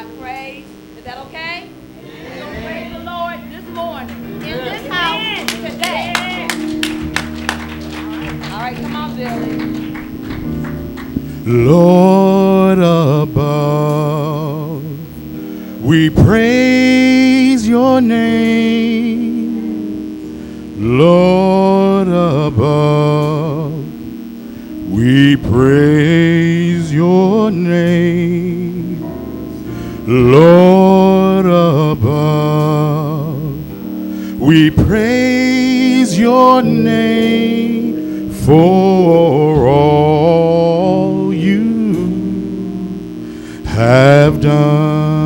by praise. Is that okay? We're going to praise the Lord this morning in this house today. All right, come on, Billy. Lord above, we praise your name. Lord above, we praise your name. Lord above, we praise your name for all you have done.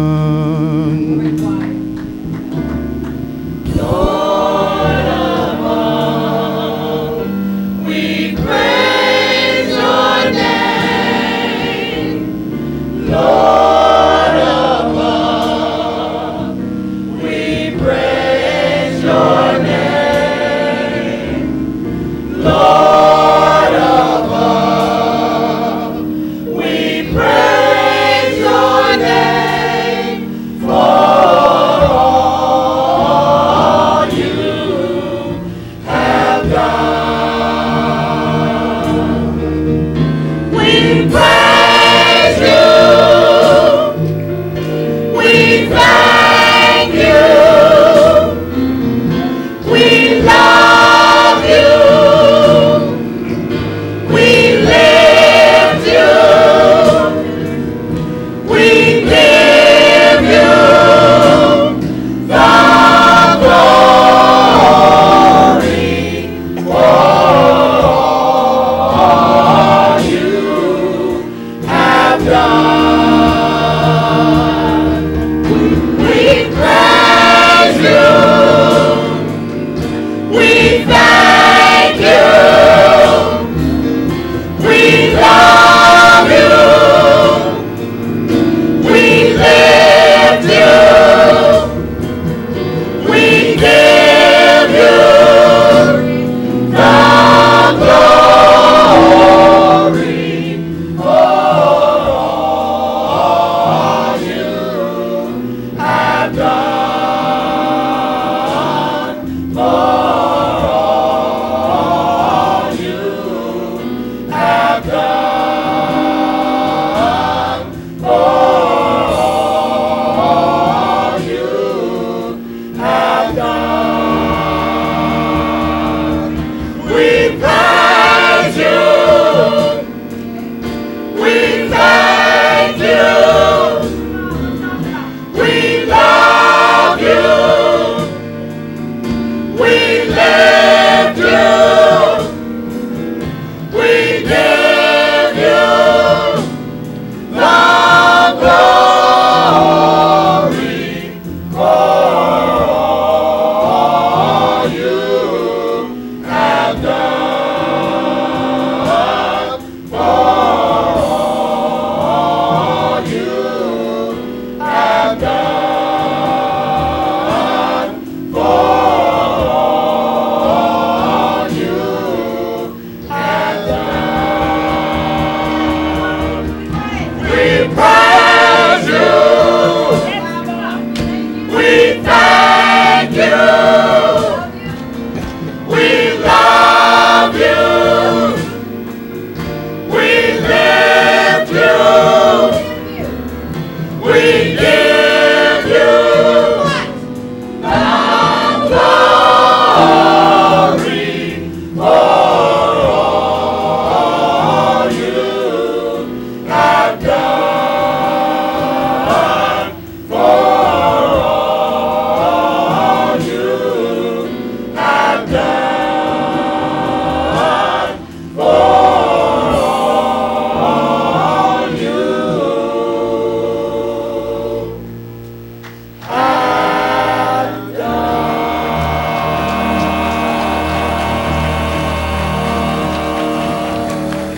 The glory.